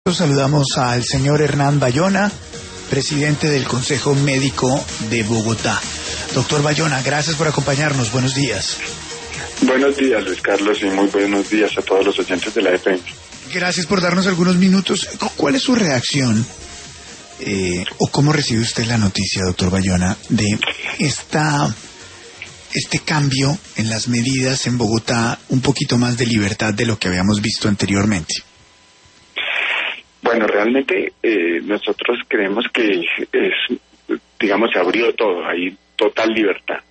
Saludamos al señor Hernán Bayona, presidente del Consejo Médico de Bogotá. Doctor Bayona, gracias por acompañarnos. Buenos días. Buenos días, Luis Carlos, y muy buenos días a todos los oyentes de la FM. Gracias por darnos algunos minutos. ¿Cuál es su reacción o cómo recibe usted la noticia, doctor Bayona, de este cambio en las medidas en Bogotá, un poquito más de libertad de lo que habíamos visto anteriormente? Bueno, realmente nosotros creemos que se abrió todo, hay total libertad.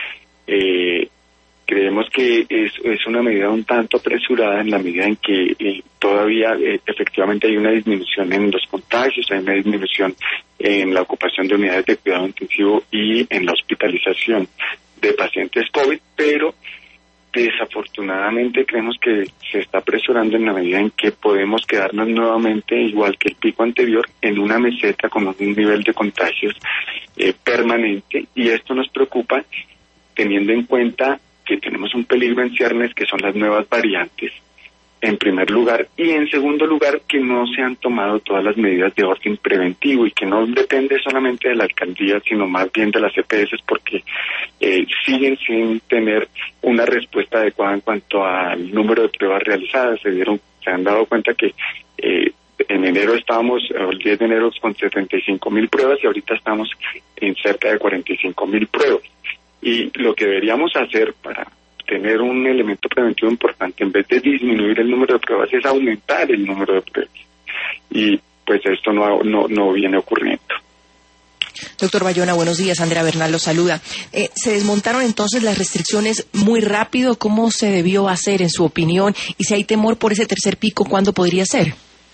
Creemos que es una medida un tanto apresurada en la medida en que todavía efectivamente hay una disminución en los contagios, hay una disminución en la ocupación de unidades de cuidado intensivo y en la hospitalización de pacientes COVID, pero desafortunadamente creemos que se está apresurando en la medida en que podemos quedarnos nuevamente, igual que el pico anterior, en una meseta con un nivel de contagios permanente, y esto nos preocupa teniendo en cuenta que tenemos un peligro en ciernes que son las nuevas variantes, en primer lugar, y en segundo lugar que no se han tomado todas las medidas de orden preventivo y que no depende solamente de la alcaldía, sino más bien de las EPS, porque siguen sin tener una respuesta adecuada en cuanto al número de pruebas realizadas. Se han dado cuenta que en enero estábamos, el 10 de enero, con 75,000 pruebas y ahorita estamos en cerca de 45,000 pruebas. Y lo que deberíamos hacer para tener un elemento preventivo importante, en vez de disminuir el número de pruebas, es aumentar el número de pruebas. Y pues esto no viene ocurriendo. Doctor Bayona, buenos días. Andrea Bernal lo saluda. ¿Se desmontaron entonces las restricciones muy rápido? ¿Cómo se debió hacer, en su opinión? Y si hay temor por ese tercer pico, ¿cuándo podría ser?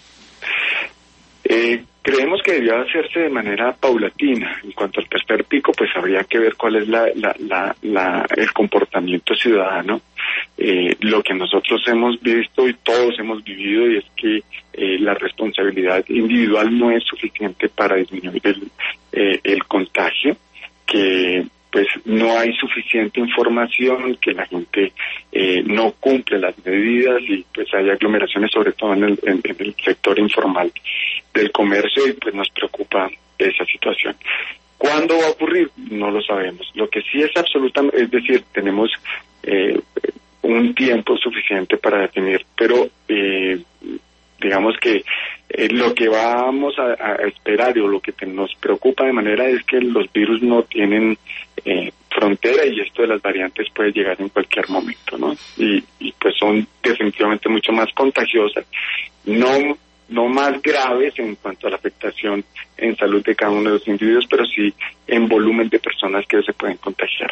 Creemos que debió hacerse de manera paulatina. En cuanto al tercer pico, pues habría que ver cuál es el comportamiento ciudadano. Lo que nosotros hemos visto y todos hemos vivido, y es que la responsabilidad individual no es suficiente para disminuir el contagio, que pues no hay suficiente información, que la gente no cumple las medidas y pues hay aglomeraciones, sobre todo en el sector informal del comercio, y pues nos preocupa esa situación. ¿Cuándo va a ocurrir? No lo sabemos. Lo que sí es absolutamente, es decir, tenemos un tiempo suficiente para definir, pero digamos que lo que vamos a esperar, o lo que nos preocupa de manera, es que los virus no tienen frontera, y esto de las variantes puede llegar en cualquier momento, ¿no? Y pues son definitivamente mucho más contagiosas, no más graves en cuanto a la afectación en salud de cada uno de los individuos, pero sí en volumen de personas que se pueden contagiar.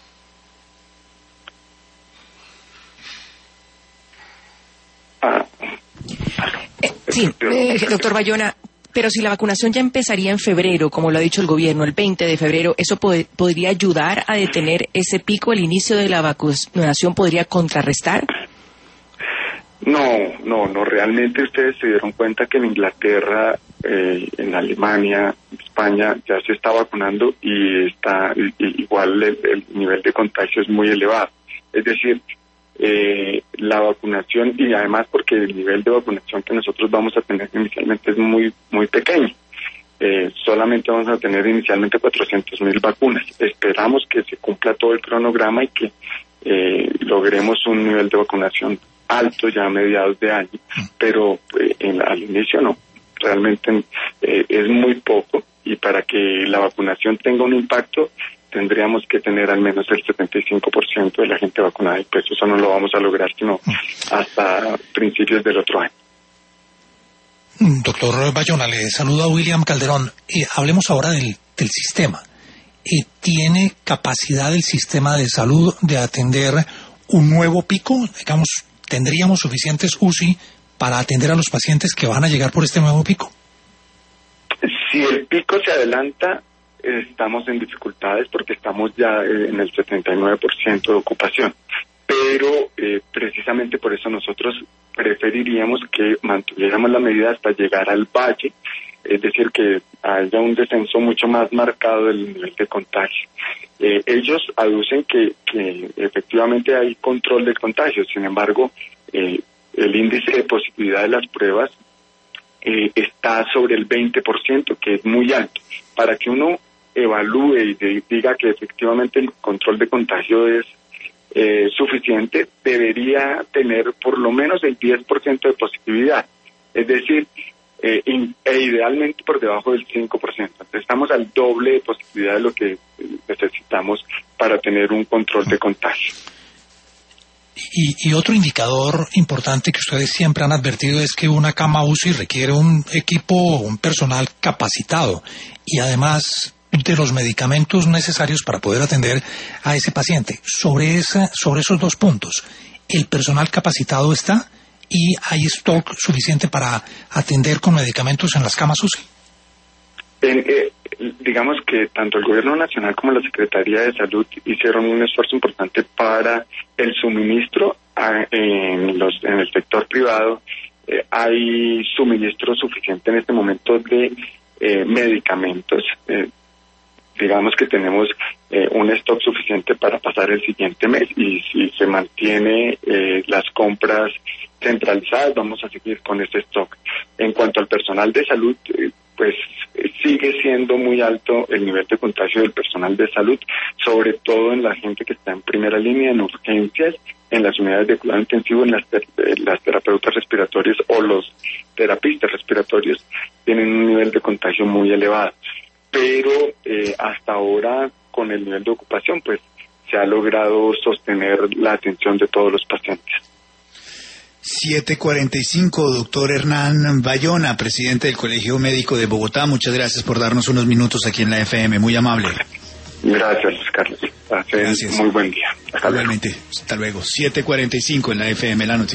Sí, doctor Bayona, pero si la vacunación ya empezaría en febrero, como lo ha dicho el gobierno, el 20 de febrero, ¿eso podría ayudar a detener ese pico? ¿El inicio de la vacunación podría contrarrestar? No, realmente ustedes se dieron cuenta que en Inglaterra, en Alemania, España, ya se está vacunando y está igual el nivel de contagio es muy elevado. Es decir, la vacunación, y además porque el nivel de vacunación que nosotros vamos a tener inicialmente es muy, muy pequeño. Solamente vamos a tener inicialmente 400,000 vacunas. Esperamos que se cumpla todo el cronograma y que logremos un nivel de vacunación alto ya a mediados de año, pero al inicio no. Realmente es muy poco, y para que la vacunación tenga un impacto tendríamos que tener al menos el 75% de la gente vacunada, y pues eso no lo vamos a lograr sino hasta principios del otro año. Doctor Bayona, le saluda William Calderón. Hablemos ahora del sistema. ¿Tiene capacidad el sistema de salud de atender un nuevo pico? Digamos, ¿tendríamos suficientes UCI para atender a los pacientes que van a llegar por este nuevo pico? Si el pico se adelanta, estamos en dificultades porque estamos ya en el 79% de ocupación. Pero precisamente por eso nosotros preferiríamos que mantuviéramos la medida hasta llegar al valle, es decir, que haya un descenso mucho más marcado del nivel de contagio. Ellos aducen que efectivamente hay control del contagio, sin embargo, el índice de positividad de las pruebas está sobre el 20%, que es muy alto. Para que uno evalúe y diga que efectivamente el control de contagio es suficiente, debería tener por lo menos el 10% de positividad, es decir, idealmente por debajo del 5%. Entonces estamos al doble de positividad de lo que necesitamos para tener un control de contagio. Y otro indicador importante que ustedes siempre han advertido es que una cama UCI requiere un equipo, un personal capacitado y además de los medicamentos necesarios para poder atender a ese paciente. Sobre esos dos puntos, ¿el personal capacitado está y hay stock suficiente para atender con medicamentos en las camas UCI? Digamos que tanto el Gobierno Nacional como la Secretaría de Salud hicieron un esfuerzo importante para el suministro en el sector privado. Hay suministro suficiente en este momento de medicamentos. Digamos que tenemos un stock suficiente para pasar el siguiente mes y si se mantiene las compras centralizadas, vamos a seguir con ese stock. En cuanto al personal de salud, pues sigue siendo muy alto el nivel de contagio del personal de salud, sobre todo en la gente que está en primera línea, en urgencias, en las unidades de cuidado intensivo, en las terapeutas respiratorias o los terapistas respiratorios tienen un nivel de contagio muy elevado. Pero hasta ahora, con el nivel de ocupación, pues se ha logrado sostener la atención de todos los pacientes. 7:45, doctor Hernán Bayona, presidente del Colegio Médico de Bogotá. Muchas gracias por darnos unos minutos aquí en la FM, muy amable. Gracias, Carlos. Gracias. Muy buen día. Igualmente. Hasta luego. 7:45 en la FM, la noticia.